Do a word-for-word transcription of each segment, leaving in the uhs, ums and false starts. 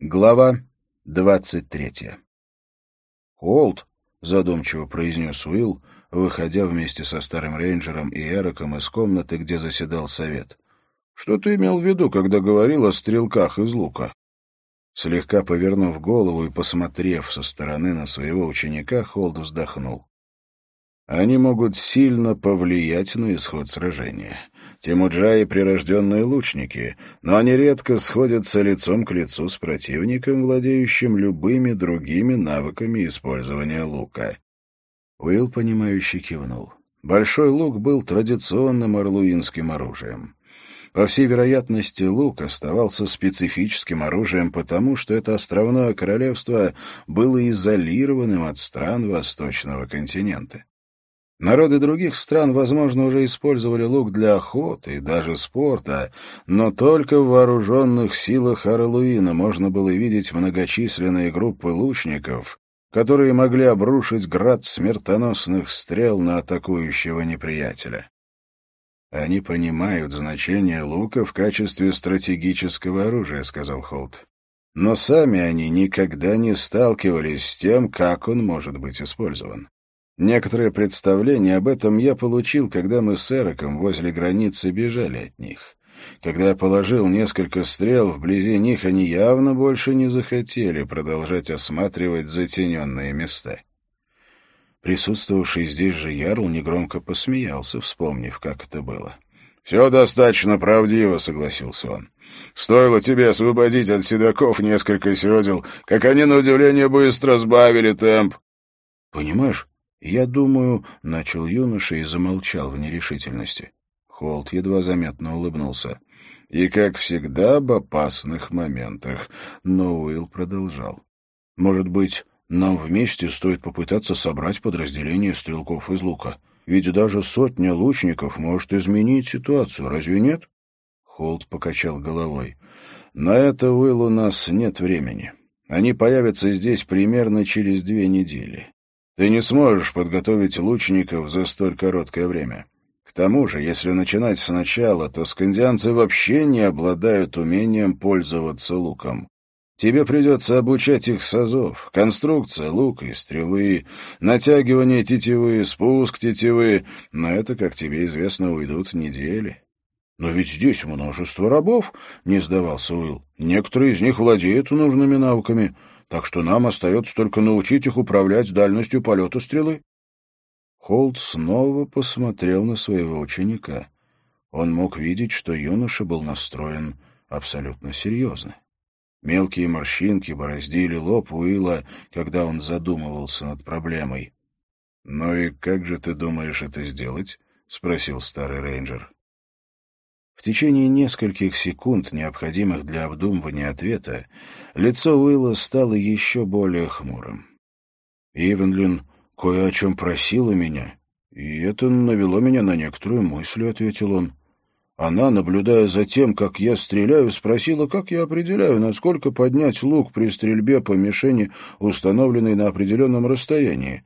Глава двадцать третья. «Холт», — задумчиво произнес Уилл, выходя вместе со старым рейнджером и Эриком из комнаты, где заседал совет. «Что ты имел в виду, когда говорил о стрелках из лука?» Слегка повернув голову и посмотрев со стороны на своего ученика, Холт вздохнул. «Они могут сильно повлиять на исход сражения. Тимуджаи — прирожденные лучники, но они редко сходятся лицом к лицу с противником, владеющим любыми другими навыками использования лука». Уилл, понимающе кивнул. Большой лук был традиционным орлуинским оружием. По всей вероятности, лук оставался специфическим оружием потому, что это островное королевство было изолированным от стран Восточного континента. Народы других стран, возможно, уже использовали лук для охоты и даже спорта, но только в вооруженных силах Орлуина можно было видеть многочисленные группы лучников, которые могли обрушить град смертоносных стрел на атакующего неприятеля. «Они понимают значение лука в качестве стратегического оружия», — сказал Холт. «Но сами они никогда не сталкивались с тем, как он может быть использован. Некоторые представления об этом я получил, когда мы с Эриком возле границы бежали от них. Когда я положил несколько стрел вблизи них, они явно больше не захотели продолжать осматривать затененные места». Присутствовавший здесь же ярл негромко посмеялся, вспомнив, как это было. «Все достаточно правдиво», — согласился он. «Стоило тебе освободить от седаков несколько седел, как они, на удивление, быстро сбавили темп». «Понимаешь, я думаю...» — начал юноша и замолчал в нерешительности. Холт едва заметно улыбнулся. «И, как всегда, об опасных моментах». Но Уилл продолжал. «Может быть, нам вместе стоит попытаться собрать подразделение стрелков из лука? Ведь даже сотня лучников может изменить ситуацию, разве нет?» Холт покачал головой. «На это, Уилл, у нас нет времени. Они появятся здесь примерно через две недели. Ты не сможешь подготовить лучников за столь короткое время. К тому же, если начинать сначала, то скандианцы вообще не обладают умением пользоваться луком. Тебе придется обучать их с азов. Конструкция лука и стрелы, натягивание тетивы, спуск тетивы. На это, как тебе известно, уйдут недели». «Но ведь здесь множество рабов», — не сдавался Уилл. «Некоторые из них владеют нужными навыками, так что нам остается только научить их управлять дальностью полета стрелы». Холт снова посмотрел на своего ученика. Он мог видеть, что юноша был настроен абсолютно серьезно. Мелкие морщинки бороздили лоб Уилла, когда он задумывался над проблемой. «Ну и как же ты думаешь это сделать?» — спросил старый рейнджер. В течение нескольких секунд, необходимых для обдумывания ответа, лицо Уилла стало еще более хмурым. «Ивенлин кое о чем просила меня, и это навело меня на некоторые мысли», — ответил он. «Она, наблюдая за тем, как я стреляю, спросила, как я определяю, насколько поднять лук при стрельбе по мишени, установленной на определенном расстоянии.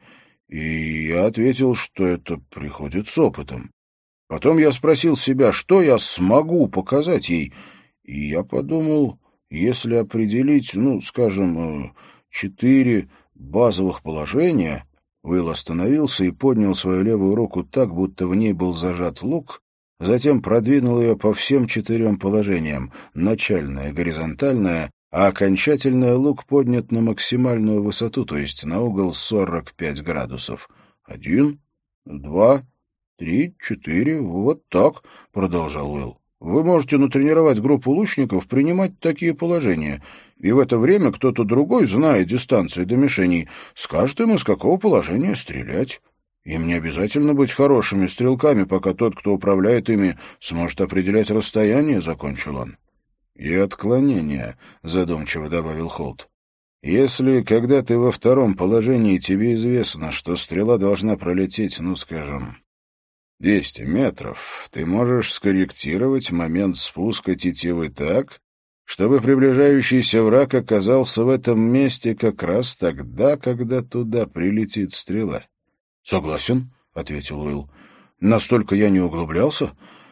И я ответил, что это приходит с опытом. Потом я спросил себя, что я смогу показать ей, и я подумал, если определить, ну, скажем, четыре базовых положения...» Уилл остановился и поднял свою левую руку так, будто в ней был зажат лук, затем продвинул ее по всем четырем положениям, начальное, горизонтальное, а окончательное лук поднят на максимальную высоту, то есть на угол сорок пять градусов. «Один, два, три, четыре, вот так», — продолжал Уилл. «Вы можете натренировать группу лучников принимать такие положения, и в это время кто-то другой, зная дистанцию до мишеней, скажет им, из какого положения стрелять. Им не обязательно быть хорошими стрелками, пока тот, кто управляет ими, сможет определять расстояние», — закончил он. «И отклонения», — задумчиво добавил Холт. «Если, когда ты во втором положении, тебе известно, что стрела должна пролететь, ну, скажем, двести метров, ты можешь скорректировать момент спуска тетивы так, чтобы приближающийся враг оказался в этом месте как раз тогда, когда туда прилетит стрела». «Согласен», — ответил Уилл. «Настолько я не углублялся.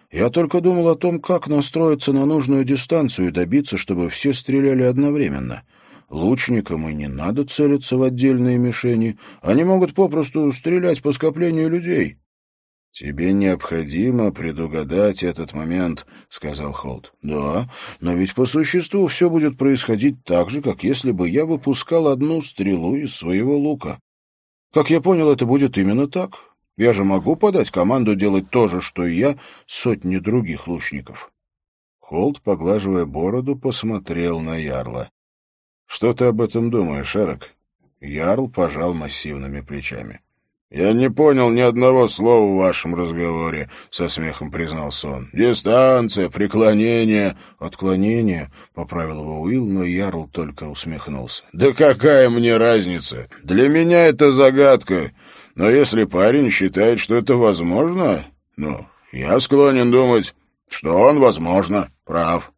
Я только думал о том, как настроиться на нужную дистанцию и добиться, чтобы все стреляли одновременно. Лучникам и не надо целиться в отдельные мишени. Они могут попросту стрелять по скоплению людей». «Тебе необходимо предугадать этот момент», — сказал Холт. «Да, но ведь по существу все будет происходить так же, как если бы я выпускал одну стрелу из своего лука. Как я понял, это будет именно так. Я же могу подать команду делать то же, что и я, сотни других лучников». Холт, поглаживая бороду, посмотрел на ярла. «Что ты об этом думаешь, Эрик?» Ярл пожал массивными плечами. «Я не понял ни одного слова в вашем разговоре», — со смехом признался он. «Дистанция, преклонение...» «Отклонение», — поправил его Уилл, но Ярл только усмехнулся. «Да какая мне разница? Для меня это загадка. Но если парень считает, что это возможно, ну, я склонен думать, что он, возможно, прав».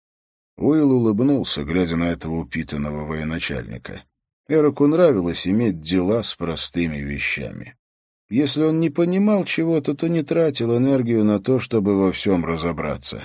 Уилл улыбнулся, глядя на этого упитанного военачальника. Эроку нравилось иметь дела с простыми вещами. Если он не понимал чего-то, то не тратил энергию на то, чтобы во всем разобраться.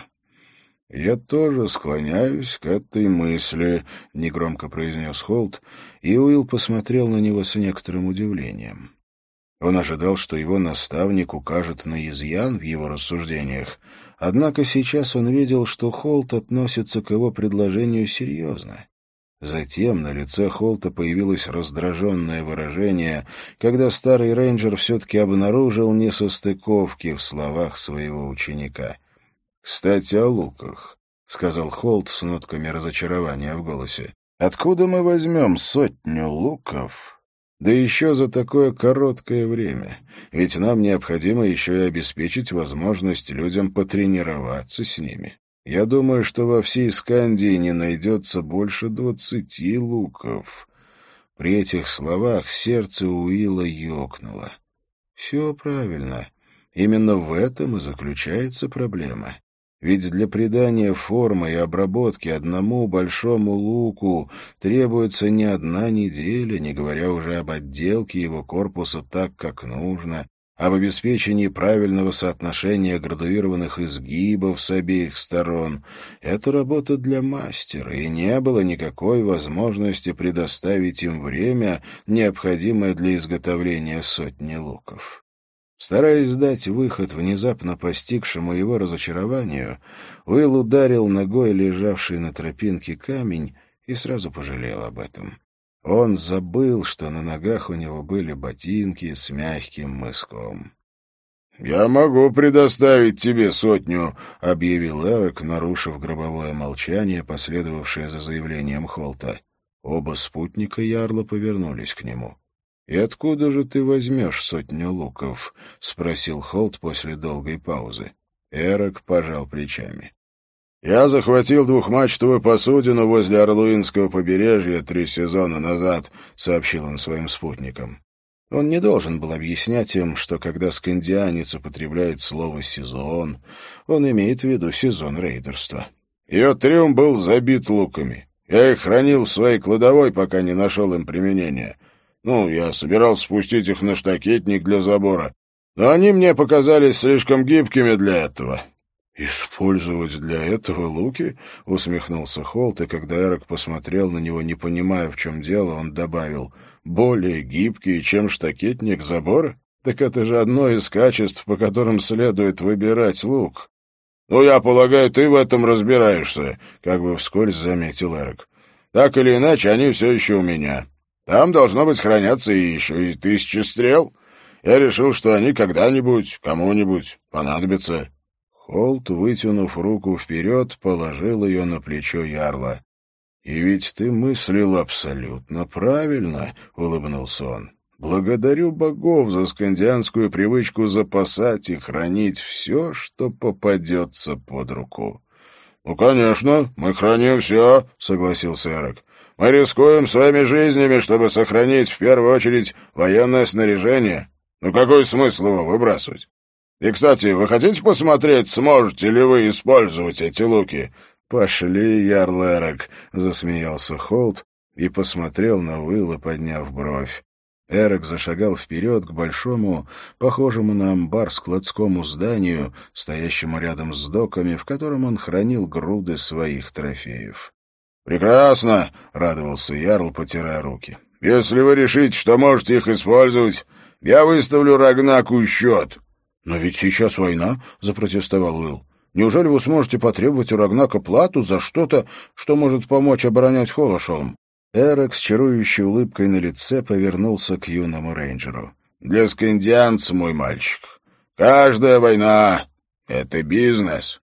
«Я тоже склоняюсь к этой мысли», — негромко произнес Холт, и Уилл посмотрел на него с некоторым удивлением. Он ожидал, что его наставник укажет на изъян в его рассуждениях, однако сейчас он видел, что Холт относится к его предложению серьезно. Затем на лице Холта появилось раздраженное выражение, когда старый рейнджер все-таки обнаружил несостыковки в словах своего ученика. «Кстати, о луках», — сказал Холт с нотками разочарования в голосе. «Откуда мы возьмем сотню луков? Да еще за такое короткое время. Ведь нам необходимо еще и обеспечить возможность людям потренироваться с ними. Я думаю, что во всей Скандии не найдется больше двадцати луков». При этих словах сердце Уилла ёкнуло. Все правильно. Именно в этом и заключается проблема. Ведь для придания формы и обработки одному большому луку требуется не одна неделя, не говоря уже об отделке его корпуса так, как нужно, об обеспечении правильного соотношения градуированных изгибов с обеих сторон. Это работа для мастера, и не было никакой возможности предоставить им время, необходимое для изготовления сотни луков. Стараясь дать выход внезапно постигшему его разочарованию, Уилл ударил ногой лежавший на тропинке камень и сразу пожалел об этом. Он забыл, что на ногах у него были ботинки с мягким мыском. «Я могу предоставить тебе сотню», — объявил Эрик, нарушив гробовое молчание, последовавшее за заявлением Холта. Оба спутника ярла повернулись к нему. «И откуда же ты возьмешь сотню луков?» — спросил Холт после долгой паузы. Эрик пожал плечами. «Я захватил двухмачтовую посудину возле Орлуинского побережья три сезона назад», — сообщил он своим спутникам. Он не должен был объяснять им, что когда скандианец употребляет слово «сезон», он имеет в виду сезон рейдерства. «Ее трюм был забит луками. Я их хранил в своей кладовой, пока не нашел им применения. Ну, я собирался спустить их на штакетник для забора, но они мне показались слишком гибкими для этого». «Использовать для этого луки?» — усмехнулся Холт, и когда Эрик посмотрел на него, не понимая, в чем дело, он добавил: «Более гибкие, чем штакетник забора? Так это же одно из качеств, по которым следует выбирать лук». «Ну, я полагаю, ты в этом разбираешься», — как бы вскользь заметил Эрик. «Так или иначе, они все еще у меня. Там должно быть хранятся и еще и тысячи стрел. Я решил, что они когда-нибудь, кому-нибудь понадобятся». Холт, вытянув руку вперед, положил ее на плечо ярла. «И ведь ты мыслил абсолютно правильно», — улыбнулся он. «Благодарю богов за скандианскую привычку запасать и хранить все, что попадется под руку». «Ну, конечно, мы храним все», — согласился Эрик. «Мы рискуем своими жизнями, чтобы сохранить в первую очередь военное снаряжение. Ну, какой смысл его выбрасывать? И, кстати, вы хотите посмотреть, сможете ли вы использовать эти луки?» «Пошли, ярл Эрик», — засмеялся Холт и посмотрел на Уилла, подняв бровь. Эрик зашагал вперед к большому, похожему на амбар складскому зданию, стоящему рядом с доками, в котором он хранил груды своих трофеев. «Прекрасно!» — радовался Ярл, потирая руки. «Если вы решите, что можете их использовать, я выставлю Рагнаку счет». «Но ведь сейчас война», — запротестовал Уилл. «Неужели вы сможете потребовать у Рагнака плату за что-то, что может помочь оборонять Холошолм?» Эрик с чарующей улыбкой на лице повернулся к юному рейнджеру. «Для скандианца, мой мальчик, каждая война — это бизнес.